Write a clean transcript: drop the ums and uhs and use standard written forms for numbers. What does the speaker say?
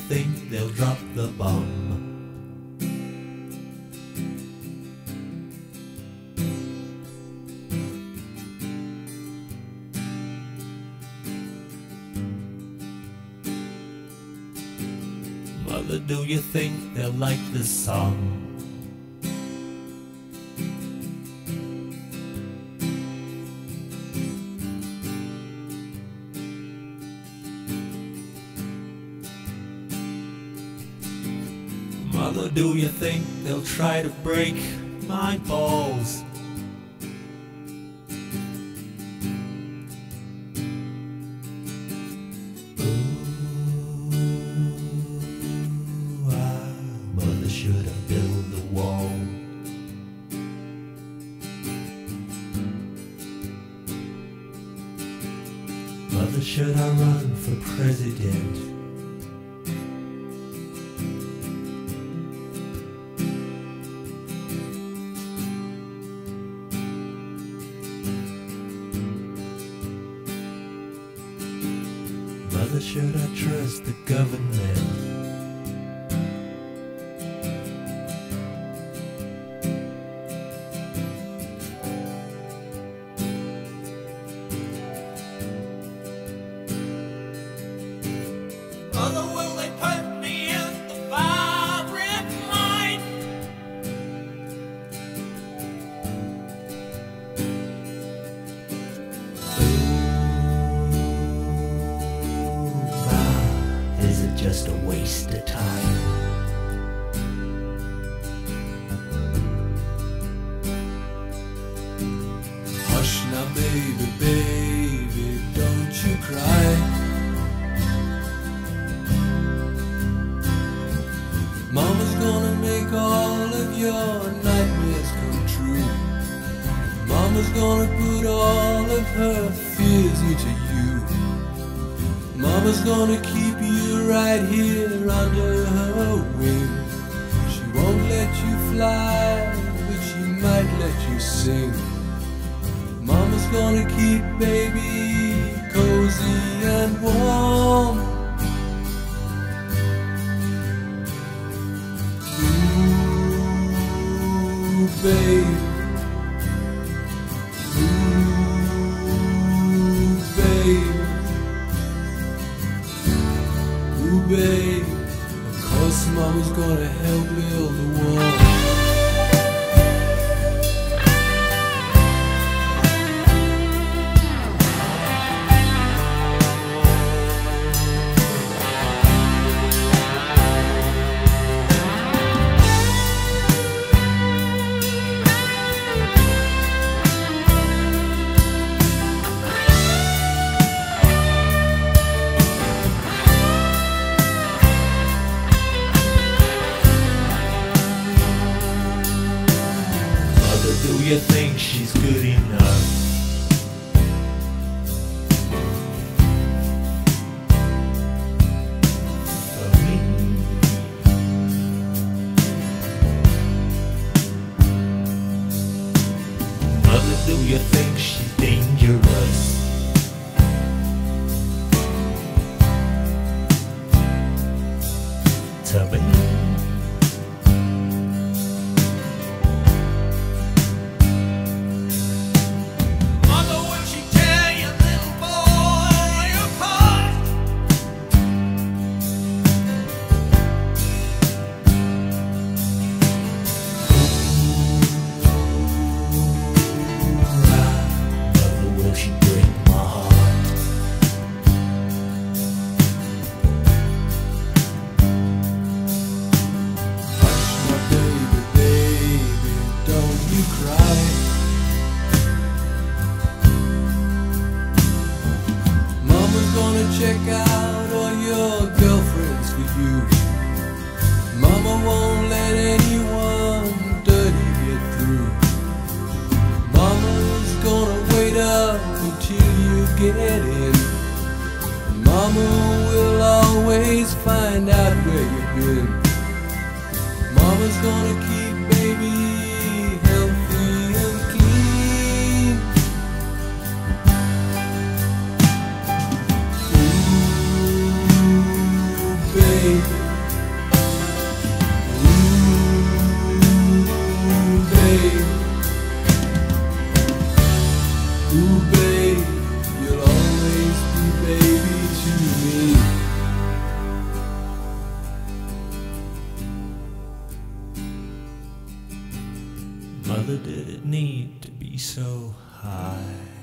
think they'll drop the bomb? Mother, do you think they'll like this song? Mother, do you think they'll try to break my balls? Mother should have built the wall. Mother, should I run for president? Mother, should I trust the government? Mother, will they put me in the firing line? Is it just a waste of time? Hush now, baby, baby, don't you cry. Mama's gonna make all of your nightmares come true. Mama's gonna put all of her fears into you. Mama's gonna keep you right here under her wing. She won't let you fly, but she might let you sing. Mama's gonna keep baby cozy and warm. Ooh, babe. Ooh, babe. Ooh, babe, of course Mama's gonna help build the wall. Do you think she's good enough? For me? Mother, do you think she's dangerous? To me? Check out all your girlfriends for you. Mama won't let anyone dirty get through. Mama's gonna wait up until you get in. Mama will always find out where you've been. Mama's gonna keep baby healthy and clean. Ooh, baby. Never did it need to be so high.